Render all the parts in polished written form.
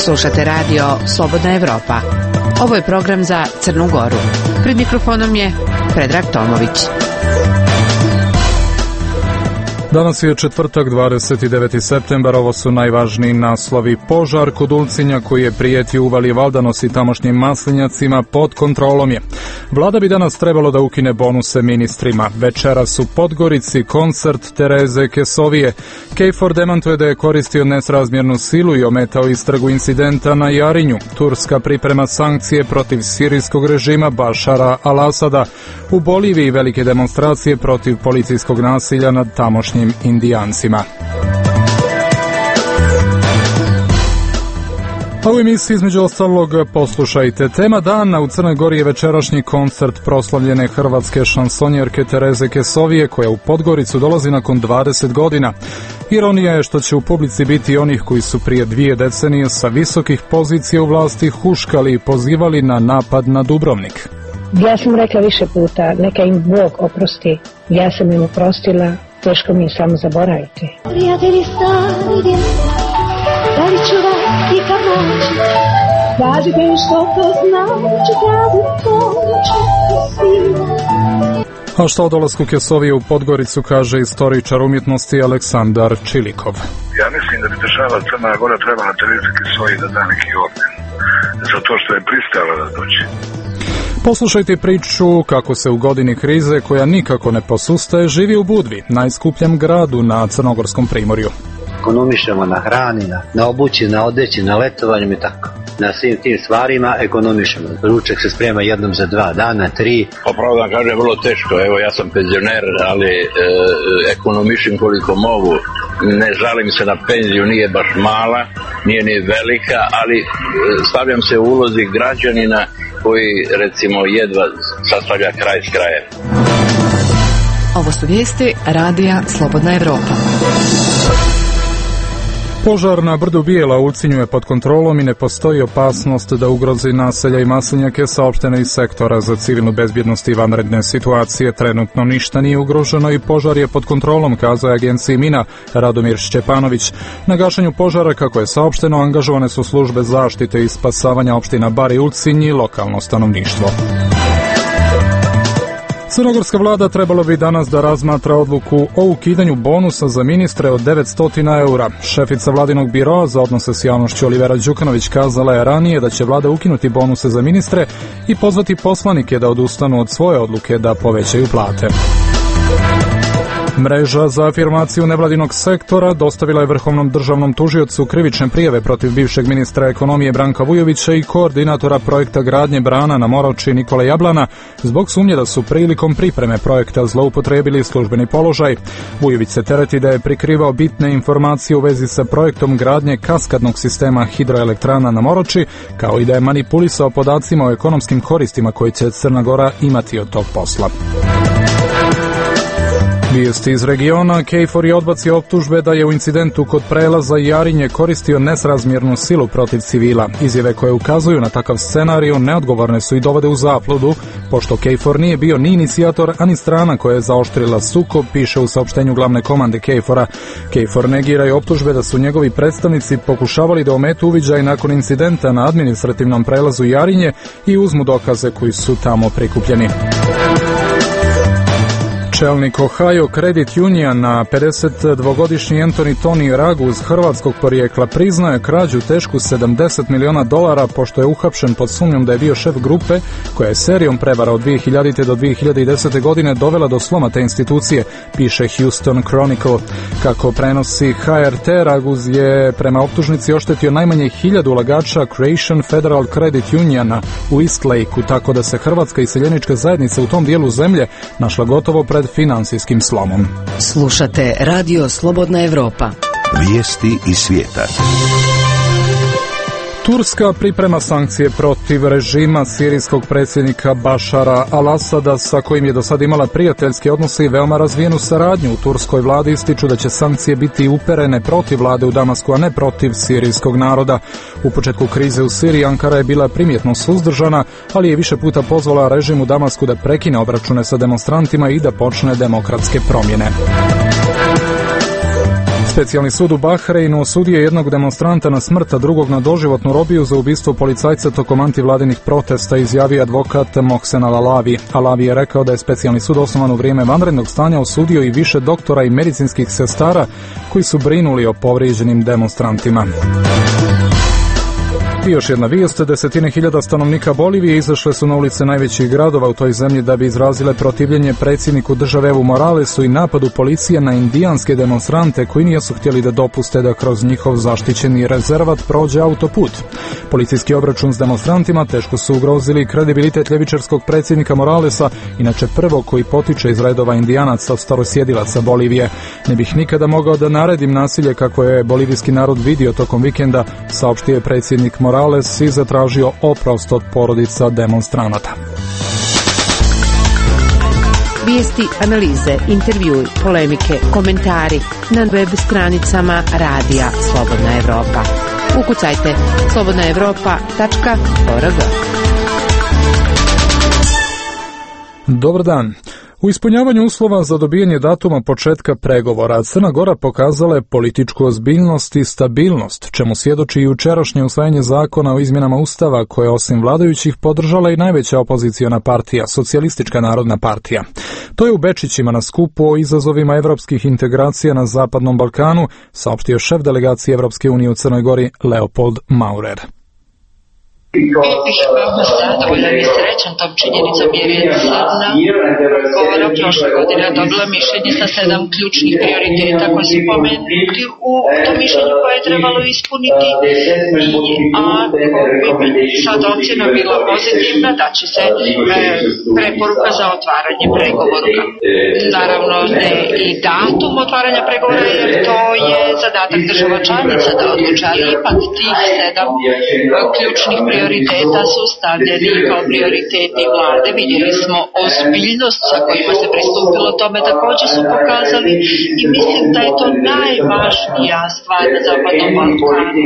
Slušate radio Slobodna Evropa. Ovo je program za Crnu Goru. Pred mikrofonom je Predrag Tomović. Danas je četvrtak, 29. septembar, ovo su najvažniji naslovi. Požar kod Ulcinja koji je prijetio uvali Valdanos i tamošnjim maslinjacima pod kontrolom je. Vlada bi danas trebalo da ukine bonuse ministrima. Večeras u Podgorici koncert Tereze Kesovije. KFOR demantuje da je koristio nesrazmjernu silu i ometao istragu incidenta na Jarinju. Turska priprema sankcije protiv sirijskog režima Bašara al-Asada. U Boliviji velike demonstracije protiv policijskog nasilja nad tamošnjim Indijancima. A u emisiji između ostalog poslušajte. Tema dana u Crnoj Gori je večerašnji koncert proslavljene hrvatske šansonjerke Tereze Kesovije koja u Podgoricu dolazi nakon 20 godina. Ironija je što će u publici biti onih koji su prije 2 decenije sa visokih pozicija u vlasti huškali i pozivali na napad na Dubrovnik. Ja sam rekla više puta, neka im Bog oprosti. Ja sam im oprostila, teško mi je samo zaboraviti. Prijatelji stari djeca, da li ću vas i kad noći, kažite mi što to znači, kad pomoći svima. A što o dolasku Kesovije u Podgoricu kaže istoričar umjetnosti Aleksandar Čilikov. Ja mislim da bi država Crna Gora trebala Terezi Kesovije da da neki orden za to što je pristala da doći. Poslušajte priču kako se u godini krize, koja nikako ne posustaje, živi u Budvi, najskupljem gradu na Crnogorskom primorju. Ekonomišemo na hrani, na obući, na odeći, na letovanju i tako. Na svim tim stvarima ekonomišemo. Ručak se sprema jednom za 2 dana, 3. Opravo da kažem, vrlo teško. Evo, ja sam penzioner, ali ekonomišem koliko mogu. Ne žalim se na penziju, nije baš mala, nije ni velika, ali stavljam se u ulozi građanina koji, recimo, jedva sastavlja kraj s krajem. Ovo su vijesti radija Slobodna Evropa. Požar na brdu Bijela u Ulcinju je pod kontrolom i ne postoji opasnost da ugrozi naselja i maslinjake, saopšteno iz sektora za civilnu bezbjednost i vanredne situacije. Trenutno ništa nije ugroženo i požar je pod kontrolom, kazao je agenciji MINA Radomir Šćepanović. Na gašenju požara, kako je saopšteno, angažovane su službe zaštite i spasavanja opština Bar i Ulcinj i lokalno stanovništvo. Crnogorska vlada trebalo bi danas da razmatra odluku o ukidanju bonusa za ministre od 900 eura. Šefica vladinog biroa za odnose s javnošću Olivera Đukanović kazala je ranije da će vlada ukinuti bonuse za ministre i pozvati poslanike da odustanu od svoje odluke da povećaju plate. Mreža za afirmaciju nevladinog sektora dostavila je Vrhovnom državnom tužiocu krivične prijave protiv bivšeg ministra ekonomije Branka Vujovića i koordinatora projekta gradnje brana na Moravči Nikola Jablana zbog sumnje da su prilikom pripreme projekta zloupotrijebili službeni položaj. Vujović se tereti da je prikrivao bitne informacije u vezi sa projektom gradnje kaskadnog sistema hidroelektrana na Moravči, kao i da je manipulisao podacima o ekonomskim koristima koji će Crna Gora imati od tog posla. Vijesti iz regiona. KFOR je odbacio optužbe da je u incidentu kod prelaza Jarinje koristio nesrazmjernu silu protiv civila. Izjave koje ukazuju na takav scenariju neodgovorne su i dovode u zabludu, pošto KFOR nije bio ni inicijator, ani strana koja je zaoštrila sukob, piše u saopštenju glavne komande KFOR-a. KFOR negira i optužbe da su njegovi predstavnici pokušavali da ometu uviđaj nakon incidenta na administrativnom prelazu Jarinje i uzmu dokaze koji su tamo prikupljeni. Čelnik Ohio Credit Uniona, 52-godišnji Anthony Tony Raguz hrvatskog porijekla, priznao je krađu tešku $70 miliona pošto je uhapšen pod sumnjom da je bio šef grupe koja je serijom prevara od 2000. do 2010. godine dovela do sloma te institucije, piše Houston Chronicle. Kako prenosi HRT, Raguz je prema optužnici oštetio najmanje 1000 ulagača Creation Federal Credit Uniona u East Lakeu, tako da se hrvatska iseljenička zajednica u tom dijelu zemlje našla gotovo pred finansijskim slomom. Slušate radio Slobodna Evropa. Vijesti iz svijeta. Turska priprema sankcije protiv režima sirijskog predsjednika Bašara al-Asada, sa kojim je do sada imala prijateljske odnose i veoma razvijenu saradnju. U turskoj vladi ističu da će sankcije biti uperene protiv vlade u Damasku, a ne protiv sirijskog naroda. U početku krize u Siriji Ankara je bila primjetno suzdržana, ali je više puta pozvala režim u Damasku da prekine obračune sa demonstrantima i da počne demokratske promjene. Specijalni sud u Bahreinu osudio jednog demonstranta na smrt, a drugog na doživotnu robiju za ubistvo policajca tokom antivladinih protesta, izjavio advokat Mohsen Al-Alavi. Alavi je rekao da je specijalni sud osnovan u vrijeme vanrednog stanja osudio i više doktora i medicinskih sestara koji su brinuli o povrijeđenim demonstrantima. I još jedna vijest, desetine hiljada stanovnika Bolivije izašle su na ulice najvećih gradova u toj zemlji da bi izrazile protivljenje predsjedniku države Evu Moralesu i napadu policije na indijanske demonstrante koji nisu htjeli da dopuste da kroz njihov zaštićeni rezervat prođe autoput. Policijski obračun s demonstrantima teško su ugrozili kredibilitet ljevičarskog predsjednika Moralesa, inače prvo koji potiče iz redova indijanaca, starosjedilaca Bolivije. Ne bih nikada mogao da naredim nasilje kako je bolivijski narod vidio tokom vikenda, saopštio je predsjednik Morales i zatražio oprost od porodica demonstranata. Vijesti, analize, intervjui, polemike, komentari na web stranicama Radija Slobodna Evropa. Ukucajte slobodnaevropa.org. Dobar dan. U ispunjavanju uslova za dobijanje datuma početka pregovora Crna Gora pokazala je političku ozbiljnost i stabilnost, čemu svjedoči i jučerašnje usvajanje zakona o izmjenama Ustava koje osim vladajućih podržala i najveća opoziciona partija, Socijalistička narodna partija. To je u Bečićima na skupu o izazovima evropskih integracija na Zapadnom Balkanu saopštio šef delegacije Evropske unije u Crnoj Gori Leopold Maurer. Bio bih veoma zadovoljan i srećan tom činjenicom jer je Crna Gora prošle godine dobila mišljenje sa 7 ključnih prioriteta koji su pomenuti u tom mišljenju koje je trebalo ispuniti i ako bi sad ocjena bila pozitivna da će se preporuka za otvaranje pregovora. Naravno ne i datum otvaranja pregovora jer to je zadatak država članica da odluče, ali ipak tih 7 ključnih prioriteta su stavljeni kao prioriteti vlade. Vidjeli smo ozbiljnost sa kojima se pristupilo tome, također su pokazali i mislim da je to najvažnija stvar na Zapadnom Balkanu.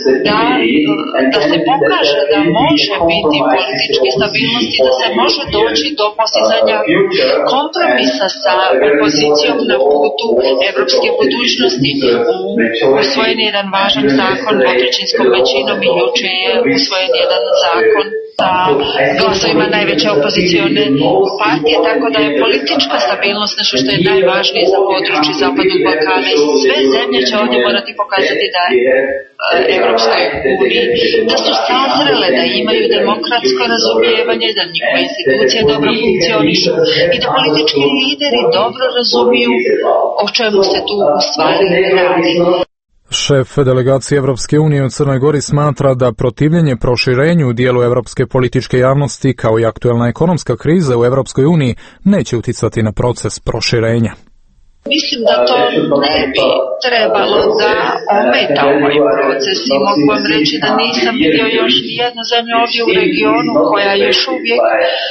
Da se pokaže da može biti političke stabilnosti, da se može doći do postizanja kompromisa sa opozicijom na putu evropske budućnosti. Usvojen je jedan važan zakon dvotrećinskom većinom i juče je usvojen jedan zakon sa glasovima najveće opozicione partije, tako da je politička stabilnost nešto što je najvažnije za područje Zapadnog Balkana i sve zemlje će ovdje morati pokazati da Evropskoj uniji, da su sazrele, da imaju demokratsko razumijevanje, da njihove institucije dobro funkcionišu i da politički lideri dobro razumiju o čemu se tu u stvari radi. Šef delegacije Evropske unije u Crnoj Gori smatra da protivljenje proširenju u dijelu evropske političke javnosti kao i aktuelna ekonomska kriza u Evropskoj uniji neće uticati na proces proširenja. Mislim da to ne bi trebalo da ometa ovaj proces i mogu vam reći da nisam vidio još nijednu zemlju ovdje u regionu koja još uvijek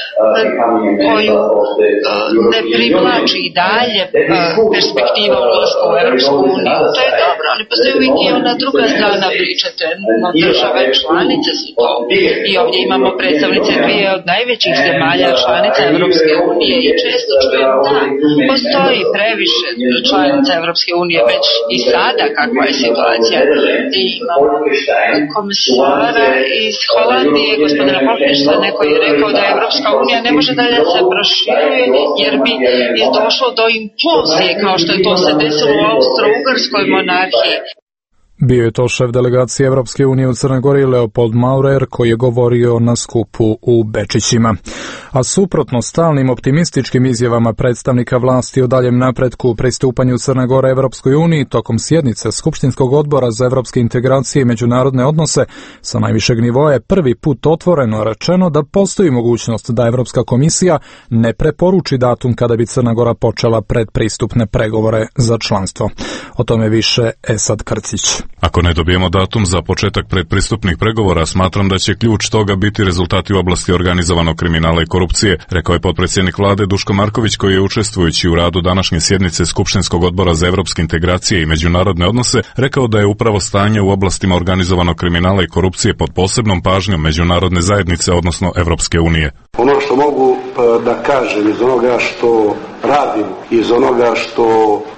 koju ne privlači i dalje perspektiva ulaska u Evropsku uniju. To je dobro, ali postoji uvijek i ona druga strana priče, no države članice su to. I ovdje imamo predstavnice dvije od najvećih zemalja članica Evropske unije i često čujem da postoji previše članica Evropske unije već i sada kakva je situacija. I imamo komisara iz Holandije, gospodina Pofništene, koji je rekao da Evropska unija ne može dalje se proširuje jer bi je došlo do implozije kao što je to se desilo u Austro-Ugarskoj monarhiji. Bio je to šef delegacije Evropske unije u Crnoj Gori Leopold Maurer koji je govorio na skupu u Bečićima. A suprotno stalnim optimističkim izjavama predstavnika vlasti o daljem napretku u pristupanju Crne Gore Evropskoj uniji tokom sjednice Skupštinskog odbora za evropske integracije i međunarodne odnose sa najvišeg nivoa je prvi put otvoreno rečeno da postoji mogućnost da Evropska komisija ne preporuči datum kada bi Crna Gora počela predpristupne pregovore za članstvo. O tome više Esad Krcić. Ako ne dobijemo datum za početak predpristupnih pregovora, smatram da će ključ toga biti rezultati u oblasti organizovanog kriminala i korupcije, rekao je potpredsjednik vlade Duško Marković koji je učestvujući u radu današnje sjednice Skupštinskog odbora za evropske integracije i međunarodne odnose rekao da je upravo stanje u oblastima organizovanog kriminala i korupcije pod posebnom pažnjom međunarodne zajednice, odnosno Evropske unije. Ono što mogu da kažem iz onoga što radim, iz onoga što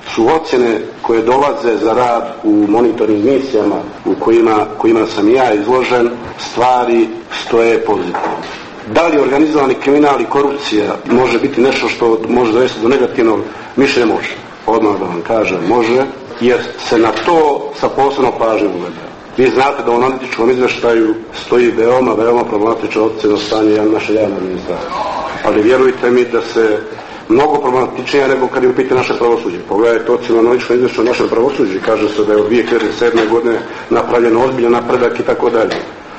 su ocjene koje dolaze za rad u monitoring misijama u kojima sam ja izložen, stvari stoje pozitivno. Da li organizovani kriminal i korupcija može biti nešto što može dovesti do negativnog mišljenja? Može. Odmah da vam kažem, može, jer se na to sa posebnom pažnjom gleda. Vi znate da u analitičkom izveštaju stoji veoma problematična ocjena stanja naše javne administracije. Ali vjerujte mi da se mnogo problematičnija nego kad je u pitanju naše pravosuđe. Pogledajte ocjenu analitičkog izvješća naše pravosuđe. Kaže se da je od 2007. godine napravljen ozbiljan napredak i tako dalje.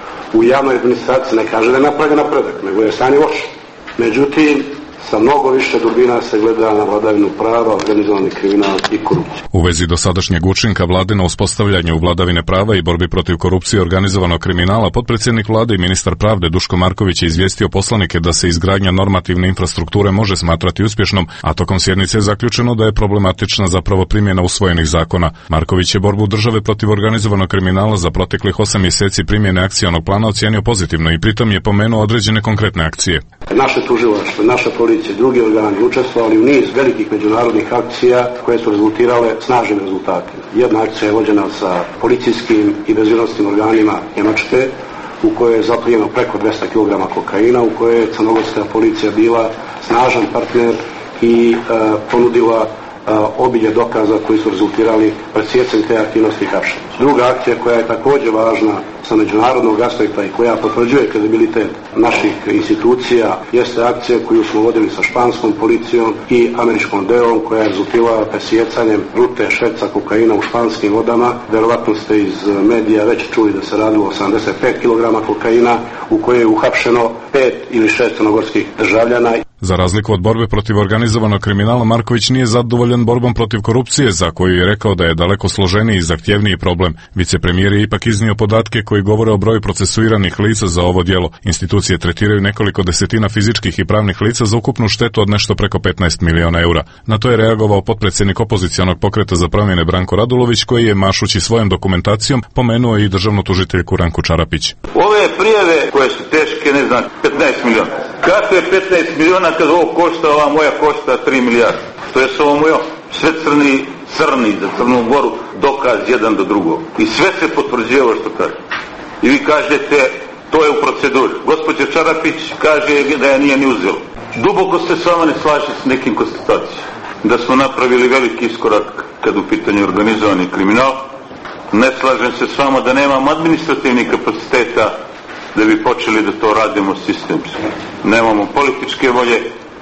U javnoj administraciji ne kaže da je napravljen napredak, nego je stanje loše. Međutim, sa mnogo više dubina se gleda na vladavinu prava, organizovani kriminal i korupciju. U vezi dosadašnjeg učinka vlade na uspostavljanju vladavine prava i borbi protiv korupcije i organizovanog kriminala, potpredsjednik vlade i ministar pravde Duško Marković je izvijestio poslanike da se izgradnja normativne infrastrukture može smatrati uspješnom, a tokom sjednice je zaključeno da je problematična zapravo primjena usvojenih zakona. Marković je borbu države protiv organizovanog kriminala za proteklih 8 mjeseci primjene akcionog plana ocijenio pozitivno i pritom je pomenuo određene konkretne akcije. Naše tužilaštvo, naša policija, drugi organi učestvovali u niz velikih međunarodnih akcija koje su rezultirale snažnim rezultatima. Jedna akcija je vođena sa policijskim i bezbjednosnim organima Njemačke, u kojoj je zaplijeno preko 200 kg kokaina, u kojoj je crnogorska policija bila snažan partner i ponudila obilje dokaza koji su rezultirali presjecanjem te aktivnosti hapšenja. Druga akcija koja je također važna sa međunarodnog aspekta i koja potvrđuje kredibilitet naših institucija jeste akcija koju smo vodili sa španskom policijom i američkom delom koja je rezultirala presjecanjem rute šverca kokaina u španskim vodama. Verovatno ste iz medija već čuli da se radilo o 75 kg kokaina u kojoj je uhapšeno 5 ili 6 crnogorskih državljana. Za razliku od borbe protiv organizovanog kriminala, Marković nije zadovoljan borbom protiv korupcije, za koju je rekao da je daleko složeniji i zahtjevniji problem. Vicepremijer je ipak iznio podatke koji govore o broju procesuiranih lica za ovo djelo. Institucije tretiraju nekoliko desetina fizičkih i pravnih lica za ukupnu štetu od nešto preko 15 miliona eura. Na to je reagovao potpredsjednik opozicionog pokreta za promjene Branko Radulović, koji je, mašući svojom dokumentacijom, pomenuo i državnu tužiteljku Ranku Čarapić. Ove prijave koje su teške, 15 miliona. Kako je 15 miliona kad ovo košta, ova moja košta 3 milijarde? To je ovo moje, sve crni za Crnu Goru, dokaz jedan do drugog. I sve se potvrđuje ovo što kaže. I vi kažete, to je u proceduri. Gospođa Čarapić kaže da je nije ni uzelo. Duboko se s vama ne slaže s nekim konstatacijama. Da smo napravili veliki iskorak kad u pitanju organizovani kriminal. Ne slažem se s vama da nemamo administrativnih kapaciteta da bi počeli da to radimo sistemski. Nemamo političke volje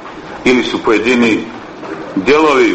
ili su pojedini dijelovi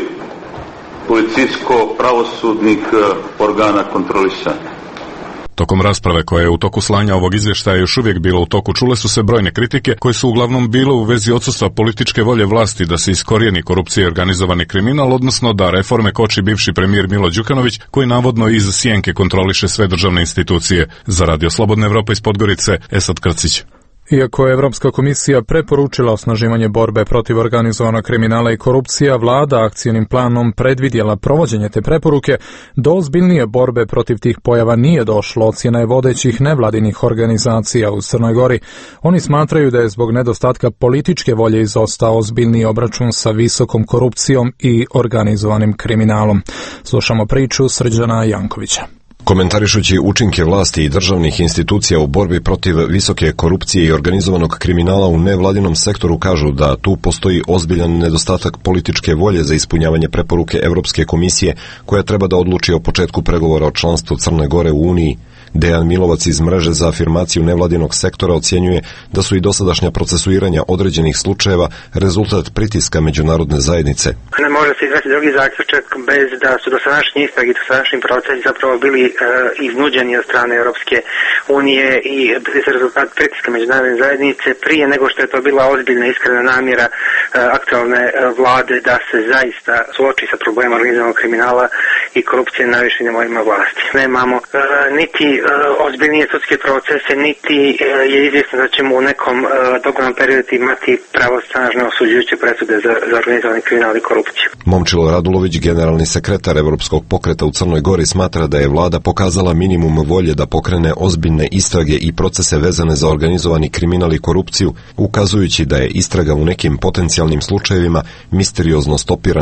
policijsko-pravosudnih organa kontrolisani. Tokom rasprave koja je u toku slanja ovog izvještaja još uvijek bila u toku, čule su se brojne kritike koje su uglavnom bile u vezi odsustva političke volje vlasti da se iskorijeni korupcija i organizovani kriminal, odnosno da reforme koči bivši premijer Milo Đukanović, koji navodno iz sjenke kontroliše sve državne institucije. Za Radio Slobodna Evropa iz Podgorice, Esad Krcić. Iako je Evropska komisija preporučila osnaživanje borbe protiv organizovanog kriminala i korupcija, vlada akcijnim planom predvidjela provođenje te preporuke. Do ozbiljnije borbe protiv tih pojava nije došlo, ocjena je vodećih nevladinih organizacija u Crnoj Gori. Oni smatraju da je zbog nedostatka političke volje izostao ozbiljniji obračun sa visokom korupcijom i organizovanim kriminalom. Slušamo priču Srđana Jankovića. Komentarišući učinke vlasti i državnih institucija u borbi protiv visoke korupcije i organizovanog kriminala u nevladinom sektoru, kažu da tu postoji ozbiljan nedostatak političke volje za ispunjavanje preporuke Evropske komisije koja treba da odluči o početku pregovora o članstvu Crne Gore u Uniji. Dejan Milovac iz mreže za afirmaciju nevladinog sektora ocjenjuje da su i dosadašnja procesuiranja određenih slučajeva rezultat pritiska međunarodne zajednice. Ne može se izvesti drugi zaključak bez da su dosadašnji istrage i dosadašnji procesi zapravo bili iznuđeni od strane Europske unije i rezultat pritiska međunarodne zajednice prije nego što je to bila ozbiljna iskrena namjera aktualne vlade da se zaista suoči sa problemom organizovanog kriminala i korupcije na najvišim nivoima vlasti. Nemamo niti ozbiljnije sudske procese, niti je izvjesno da ćemo u nekom doglednom periodu imati pravosnažne osuđujuće presude za organizovani kriminal i korupciju. Momčilo Radulović, generalni sekretar Evropskog pokreta u Crnoj Gori, smatra da je vlada pokazala minimum volje da pokrene ozbiljne istrage i procese vezane za organizovani kriminal i korupciju, ukazujući da je istraga u nekim potencijalnim slučajevima misteriozno stopirana.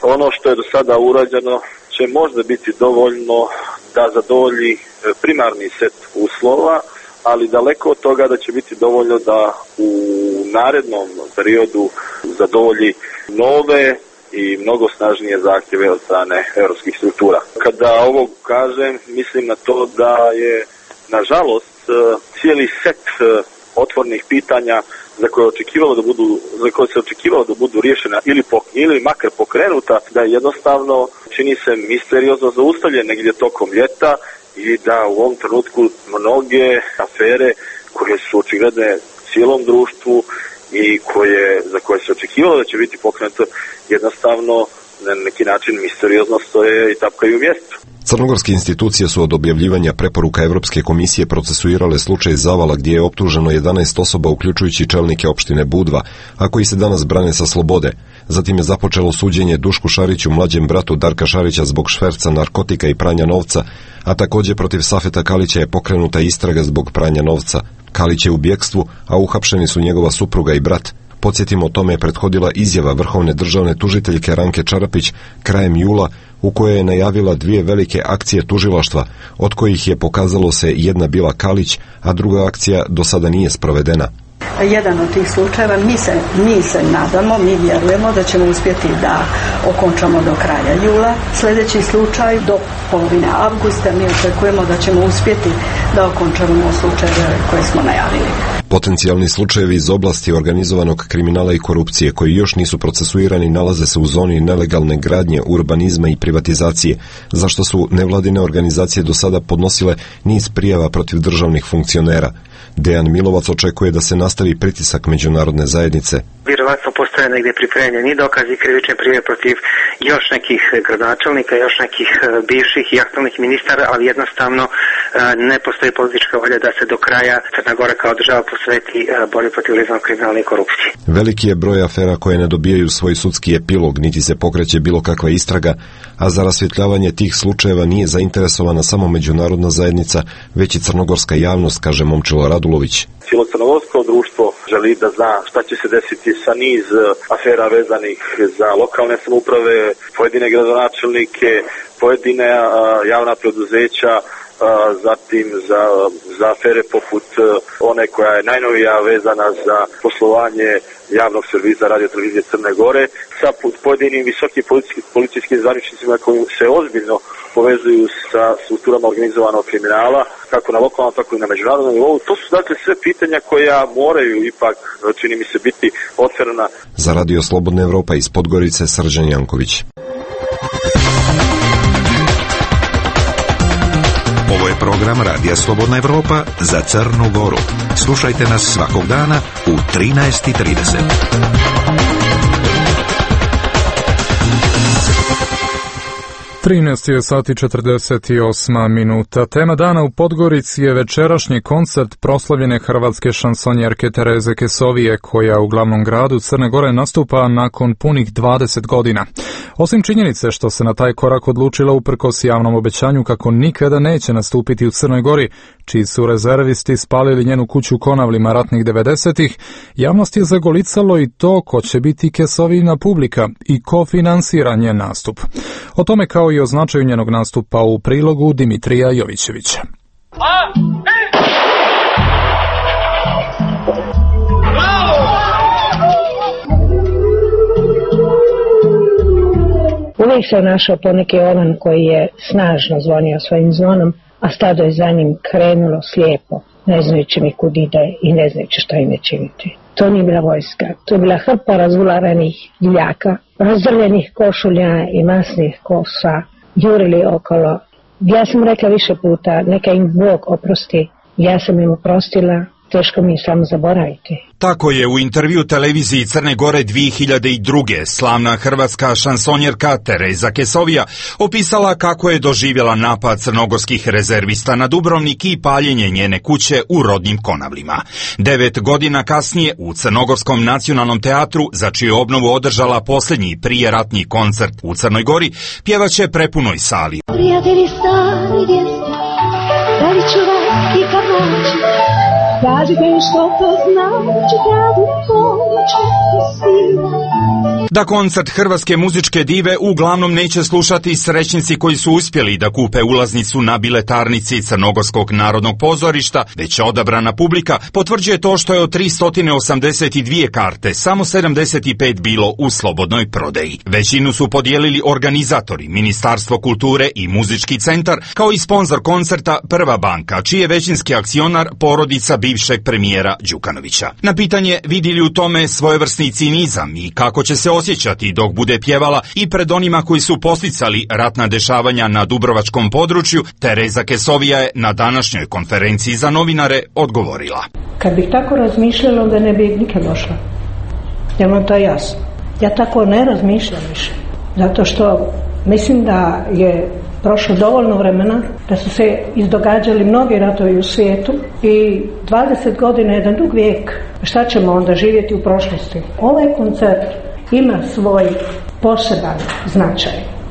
Ono što je do sada urađeno će možda biti dovoljno da zadovolji primarni set uslova, ali daleko od toga da će biti dovoljno da u narednom periodu zadovolji nove i mnogo snažnije zahtjeve od strane europskih struktura. Kada ovo kažem, mislim na to da je, nažalost, cijeli set otvornih pitanja za koje se očekivalo da budu riješena ili makar pokrenuta, da je jednostavno, čini se, misteriozno zaustavljen negdje tokom ljeta i da u ovom trenutku mnoge afere koje su očigledne cijelom društvu i za koje se očekivalo da će biti pokrenuto, jednostavno na neki način misteriozno stoje i tapkaju u mjestu. Crnogorske institucije su od objavljivanja preporuka Evropske komisije procesuirale slučaj Zavala gdje je optuženo 11 osoba uključujući čelnike opštine Budva, a koji se danas brane sa slobode. Zatim je započelo suđenje Dušku Šariću, mlađem bratu Darka Šarića, zbog šverca narkotika i pranja novca, a također protiv Safeta Kalića je pokrenuta istraga zbog pranja novca. Kalić je u bjekstvu, a uhapšeni su njegova supruga i brat. Podsjetimo, tome je prethodila izjava vrhovne državne tužiteljke Ranke Čarapić krajem jula u kojoj je najavila 2 velike akcije tužilaštva, od kojih je pokazalo se jedna bila Kalić, a druga akcija do sada nije sprovedena. Jedan od tih slučajeva, mi se nadamo, mi vjerujemo da ćemo uspjeti da okončamo do kraja jula. Sljedeći slučaj do polovine avgusta mi očekujemo da ćemo uspjeti da okončamo slučajeve koje smo najavili. Potencijalni slučajevi iz oblasti organizovanog kriminala i korupcije koji još nisu procesuirani nalaze se u zoni nelegalne gradnje, urbanizma i privatizacije, za što su nevladine organizacije do sada podnosile niz prijava protiv državnih funkcionera. Dejan Milovac očekuje da se nastavi pritisak međunarodne zajednice. Vjerovatno postoje negdje pripremljeni dokazi, krivične prijave protiv još nekih gradonačelnika, još nekih bivših i aktualnih ministara, ali jednostavno ne postoji politička volja da se do kraja Crna Gora kao država posveti borbi protiv organizovanog kriminala i korupcije. Veliki je broj afera koje ne dobijaju svoj sudski epilog, niti se pokreće bilo kakva istraga, a za rasvjetljavanje tih slučajeva nije zainteresovana samo međunarodna zajednica, već i crnogorska javnost, kaže Momčilo Radulović. Cijelo crnogorsko društvo želi da zna šta će se desiti sa niz afera vezanih za lokalne samouprave, pojedine gradonačelnike, pojedine javna preduzeća, zatim za afere poput one koja je najnovija vezana za poslovanje javnog servisa Radio televizije Crne Gore sa pojedinim visokim policijskim zvaničnicima koji se ozbiljno povezuju sa strukturama organizovanog kriminala, kako na lokalnom, tako i na međunarodnom nivou. To su dakle sve pitanja koja moraju ipak, čini mi se, biti otvorena. Za Radio Slobodna Evropa iz Podgorice, Srđan Janković. Ovo je program Radija Slobodna Evropa za Crnu Goru. Slušajte nas svakog dana u 13:30. 13 je sati 48 minuta. Tema dana u Podgorici je večerašnji koncert proslavljene hrvatske šansonjerke Tereze Kesovije, koja u glavnom gradu Crne Gore nastupa nakon punih 20 godina. Osim činjenice što se na taj korak odlučila uprkos javnom obećanju kako nikada neće nastupiti u Crnoj Gori, čiji su rezervisti spalili njenu kuću Konavlima ratnih 90-ih, javnost je zagolicalo i to ko će biti Kesovina publika i ko finansira njen nastup. O tome kao i o značaju njenog nastupa u prilogu Dimitrija Jovićevića. Uvijek se našao poneki ovan koji je snažno zvonio svojim zvonom, a stado je za njim krenulo slijepo, ne znajući mi kud ide i ne znajući što im je činiti. To nije bila vojska, to je bila hrpa razvularenih ljaka, razdrljenih košulja i masnih kosa, jurili okolo. Ja sam rekla više puta, neka im Bog oprosti, ja sam im oprostila, teško mi je samo zaboraviti. Tako je u intervju televiziji Crne Gore 2002. slavna hrvatska šansonjerka Tereza Kesovija opisala kako je doživjela napad crnogorskih rezervista na Dubrovnik i paljenje njene kuće u rodnim Konavlima. 9 godina kasnije u Crnogorskom nacionalnom teatru, za čiju obnovu održala posljednji prijeratni koncert u Crnoj Gori, pjevaće prepunoj sali. Prijatelji stari vijesti, da li ću vas i kad noći, Kažite što to znači kad u ponoć svira. Da koncert hrvatske muzičke dive uglavnom neće slušati srećnici koji su uspjeli da kupe ulaznicu na biletarnici Crnogorskog narodnog pozorišta, već odabrana publika potvrđuje to što je od 382 karte samo 75 bilo u slobodnoj prodaji. Većinu su podijelili organizatori, Ministarstvo kulture i Muzički centar, kao i sponzor koncerta Prva banka, čiji je većinski akcionar porodica bivšeg premijera Đukanovića. Na pitanje vidi li u tome svojevrsni cinizam i kako će se osjećati dok bude pjevala i pred onima koji su posticali ratna dešavanja na dubrovačkom području, Tereza Kesovija je na današnjoj konferenciji za novinare odgovorila. Kad bih tako razmišljala, onda ne bih nikad došla. Jer vam to je jasno. Ja tako ne razmišljam više. Zato što mislim da je prošlo dovoljno vremena, da su se izdogađali mnogi ratovi u svijetu i 20 godina je jedan dug vijek. Šta ćemo onda živjeti u prošlosti? Ovaj koncert ima svoj poseban značaj.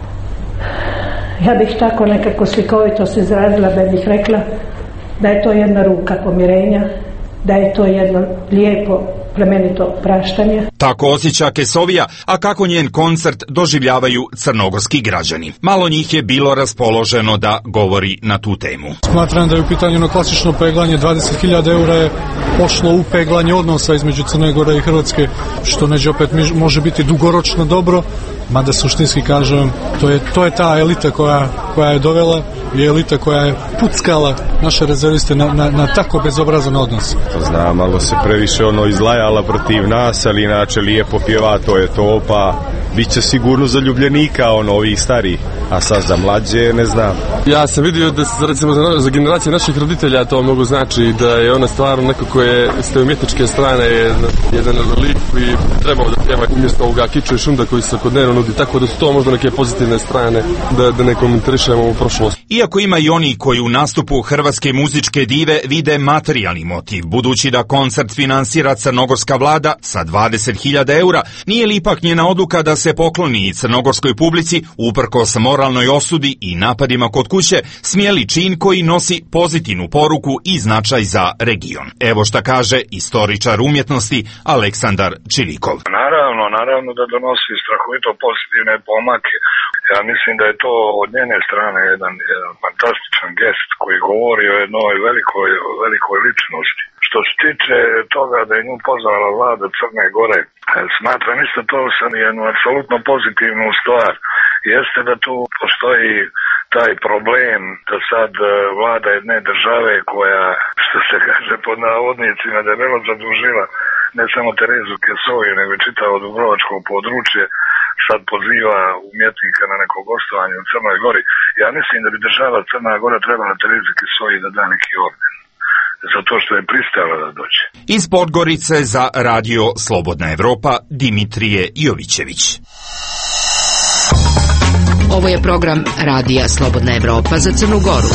Ja bih tako nekako slikovito se izrazila da bih rekla da je to jedna ruka pomirenja, da je to jedno lijepo, plemenito praštanje. Tako osjeća Kesovija, a kako njen koncert doživljavaju crnogorski građani. Malo njih je bilo raspoloženo da govori na tu temu. Smatram da je u pitanju ono klasično peglanje, 20.000 eura je pošlo u peglanje odnosa između Crne Gore i Hrvatske, što neđe opet može biti dugoročno dobro, mada suštinski kažem, to je ta elita koja je dovela i elita koja je puckala naše rezerviste na tako bezobrazan odnos. Znam, malo se previše izlajala protiv nas, ali inače lijepo pjeva, to je to, pa bit će sigurno za ljubljenika, ovih starih, a sad za mlađe ne znam. Ja sam vidio da se, recimo, za generacije naših roditelja to mnogo znači, da je ona stvarno neko koje je s te umjetničke strane jedan lik koji trebao da pjeva umjesto ovoga kiča i šunda koji se svakodnevno nudi, tako da su to možda neke pozitivne strane, da ne komentarišemo u prošlost. Iako ima i oni koji u nastupu hrvatske muzičke dive vide materijalni motiv, budući da koncert finansira crnogorska vlada sa 20.000 eura, nije li ipak njena odluka da se pokloni crnogorskoj publici uprkos moralnoj osudi i napadima kod kuće smjeli čin koji nosi pozitivnu poruku i značaj za region. Evo šta kaže istoričar umjetnosti Aleksandar Čirikov. Naravno da donosi strahovito pozitivne pomake. Ja mislim da je to od njene strane jedan fantastičan gest koji govori o jednoj velikoj ličnosti. Što se tiče toga da je nju pozvala vlada Crne Gore, smatram isto to sam jednu apsolutno pozitivnu stvar. Jeste da tu postoji taj problem da sad vlada jedne države koja, što se kaže pod navodnicima, debelo zadužila ne samo Terezu Kesoviju, nego čitavo dubrovačko područje, sad poziva umjetnika na neko gostovanje u Crnoj Gori. Ja mislim da bi država Crna Gora trebala Terezi Kesoviji da da neki orden, zato što je pristala da dođe. Iz Podgorice za radio Slobodna Evropa, Dimitrije Jovićević. Ovo je program radija Slobodna Evropa za Crnu Goru.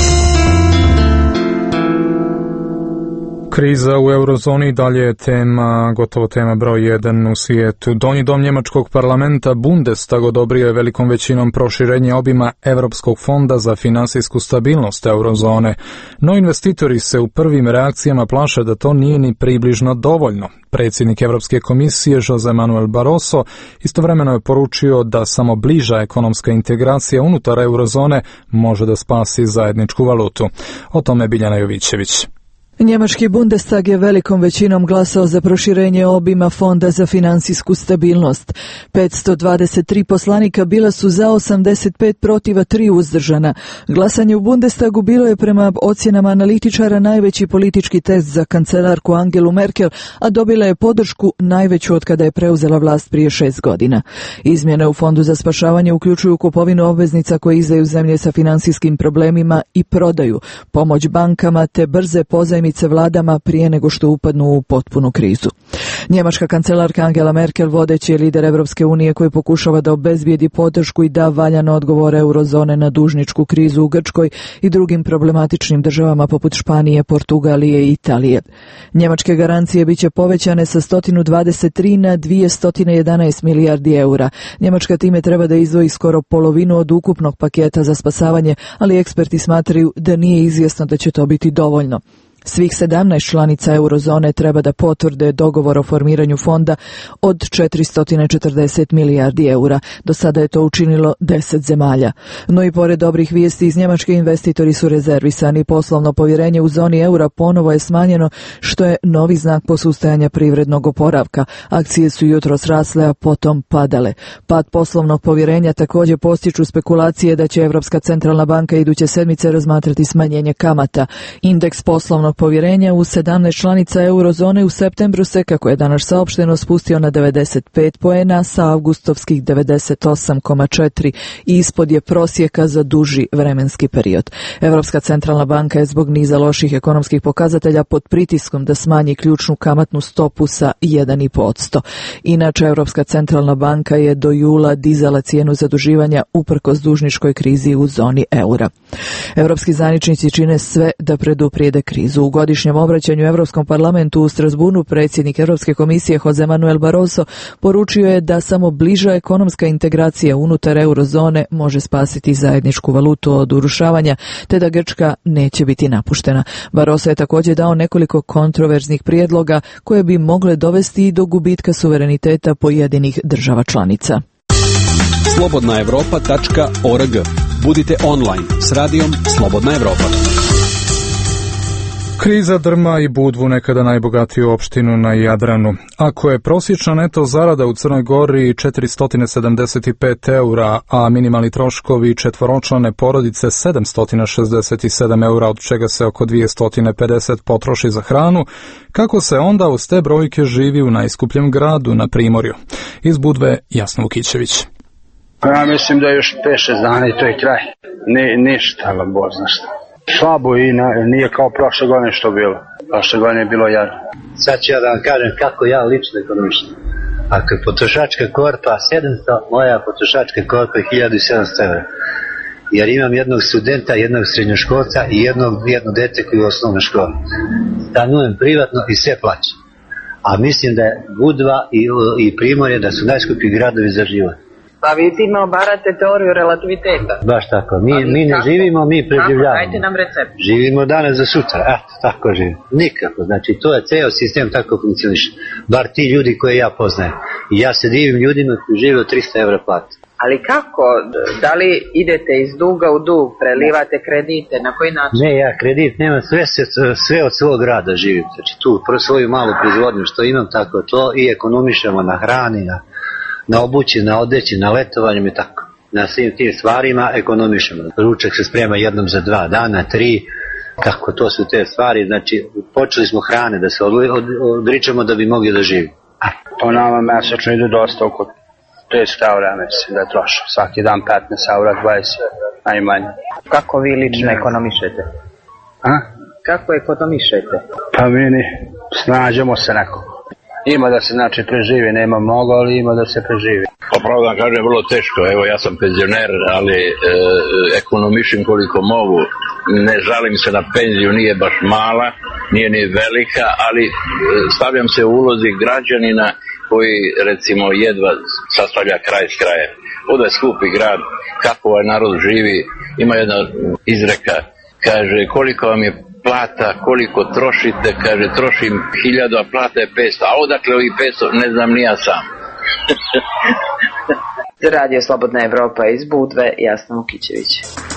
Kriza u eurozoni dalje je gotovo tema broj 1 u svijetu. Donji dom njemačkog parlamenta Bundestag odobrio je velikom većinom proširenje obima Europskog fonda za finansijsku stabilnost eurozone. No investitori se u prvim reakcijama plaše da to nije ni približno dovoljno. Predsjednik Europske komisije Jose Manuel Barroso istovremeno je poručio da samo bliža ekonomska integracija unutar eurozone može da spasi zajedničku valutu. O tome Biljana Jovićević. Njemački Bundestag je velikom većinom glasao za proširenje obima Fonda za financijsku stabilnost. 523 poslanika bila su za, 85 protiv, a 3 uzdržana. Glasanje u Bundestagu bilo je prema ocjenama analitičara najveći politički test za kancelarku Angelu Merkel, a dobila je podršku najveću od kada je preuzela vlast prije 6 godina. Izmjene u Fondu za spašavanje uključuju kupovinu obveznica koje izdaju zemlje sa financijskim problemima i prodaju, pomoć bankama te brze pozajmice vladama prije nego što upadnu u potpunu krizu. Njemačka kancelarka Angela Merkel vodeći je lider Evropske unije koji pokušava da obezbijedi podršku i da valjano odgovore eurozone na dužničku krizu u Grčkoj i drugim problematičnim državama poput Španije, Portugalije i Italije. Njemačke garancije biće povećane sa 123 na 211 milijardi eura. Njemačka time treba da izdvoji skoro polovinu od ukupnog paketa za spasavanje, ali eksperti smatraju da nije izvjesno da će to biti dovoljno. Svih 17 članica eurozone treba da potvrde dogovor o formiranju fonda od 440 milijardi eura. Do sada je to učinilo 10 zemalja. No i pored dobrih vijesti iz Njemačke, investitori su rezervisani. Poslovno povjerenje u zoni eura ponovo je smanjeno, što je novi znak posustajanja privrednog oporavka. Akcije su jutros rasle, a potom padale. Pad poslovnog povjerenja također postiču spekulacije da će Europska centralna banka iduće sedmice razmatrati smanjenje kamata. Indeks poslovnog povjerenja u 17 članica eurozone u septembru se, kako je danas saopšteno, spustio na 95 poena sa avgustovskih 98,4 i ispod je prosjeka za duži vremenski period. Europska centralna banka je zbog niza loših ekonomskih pokazatelja pod pritiskom da smanji ključnu kamatnu stopu sa 1,5%. Inače, Europska centralna banka je do jula dizala cijenu zaduživanja uprkos dužničkoj krizi u zoni eura. Europski zvaničnici čine sve da preduprijede krizu. U godišnjem obraćanju Europskom parlamentu u Strasbourgu predsjednik Europske komisije Jose Manuel Barroso poručio je da samo bliža ekonomska integracija unutar eurozone može spasiti zajedničku valutu od urušavanja, te da Grčka neće biti napuštena. Barroso je također dao nekoliko kontroverznih prijedloga koje bi mogle dovesti i do gubitka suvereniteta pojedinih država članica. Slobodnaevropa.org. Budite online s radijom Slobodna Evropa. Kriza drma i Budvu, nekada najbogatiju opštinu na Jadranu. Ako je prosječna neto zarada u Crnoj Gori 475 eura, a minimalni troškovi četvoročlane porodice 767 eura, od čega se oko 250 potroši za hranu, kako se onda uz te brojke živi u najskupljem gradu na Primorju? Iz Budve, Jasna Vukićević. Ja mislim da je još 5-6 dana i to je kraj. Ništa, ali Bog zna šta. Slabo i nije kao prošle godine što bilo. Prošle godine je bilo jadno. Sad ću ja da vam kažem kako ja lično ekonomištam. Ako je potrošačka korpa 700, moja potrošačka korpa je 1700 eura. Jer imam jednog studenta, jednog srednjoškolca i jedno dete koji je u osnovnoj školi. Stanujem privatno i sve plaćam. A mislim da je Budva i Primorje da su najskuplji gradovi za život. Pa vi time obarate teoriju relativiteta. Baš tako. Mi ne živimo, mi preživljavamo. Dajte nam recept. Živimo danas za sutra. Tako živimo. Nikako. Znači, to je ceo sistem tako funkcioniše. Bar ti ljudi koje ja poznajem. I ja se divim ljudima koji žive od 300 evra plata. Ali kako? Da li idete iz duga u dug, prelivate kredite, na koji način? Ne, ja kredit nemam, sve od svog rada živim. Znači, tu svoju malu proizvodnju što imam, tako to i ekonomišemo na hrani, na obući, na odeći, na letovanju i tako. Na svim tim stvarima ekonomišemo. Ručak se sprema jednom za 2 dana, 3, kako to su te stvari. Znači, počeli smo hrane da se odričemo da bi mogli da živimo. Po nama mesečno ide dosta oko 500 eura, mislim da je trošak. Svaki dan 15 eura, 20 najmanje. Kako vi lično ekonomišete? Kako ekonomišete? Pa mi snađemo se nekako. Ima da se znači preživi, nema mnogo, ali ima da se preživi. Pravo da kažem, vrlo teško. Evo, ja sam penzioner, ali ekonomišem koliko mogu. Ne žalim se na penziju, nije baš mala, nije ni velika, ali stavljam se u ulozi građanina koji, recimo, jedva sastavlja kraj s krajem. Ovo je skupi grad, kako ovaj narod živi. Ima jedna izreka, kaže, koliko vam je plata, koliko trošite, kaže, trošim 1000, a plata je 500, a odakle ovih 500, ne znam ni ja sam. Za Radio Slobodna Evropa iz Budve, Jasna Vukićević.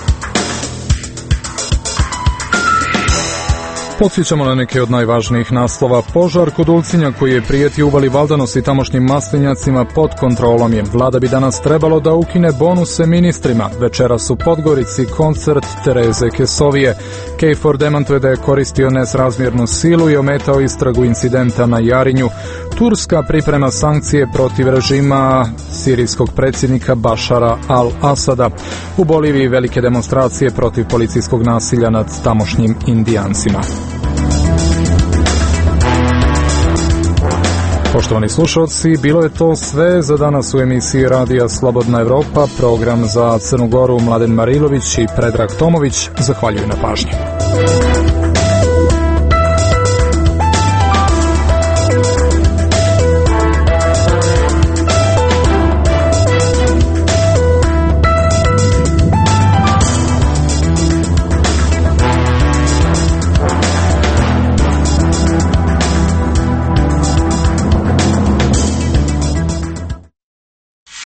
Podsjećamo na neke od najvažnijih naslova. Požar kod Ulcinja koji je prijetio uvali Valdanos i tamošnjim maslinjacima pod kontrolom je. Vlada bi danas trebalo da ukine bonuse ministrima. Večeras u Podgorici koncert Tereze Kesovije. KFOR demantuje da je koristio nesrazmjernu silu i ometao istragu incidenta na Jarinju. Turska priprema sankcije protiv režima sirijskog predsjednika Bašara al-Asada. U Boliviji velike demonstracije protiv policijskog nasilja nad tamošnjim Indijancima. Poštovani slušalci, bilo je to sve za danas u emisiji Radija Slobodna Evropa, program za Crnu Goru Mladen Marilović i Predrag Tomović. Zahvaljujem na pažnji.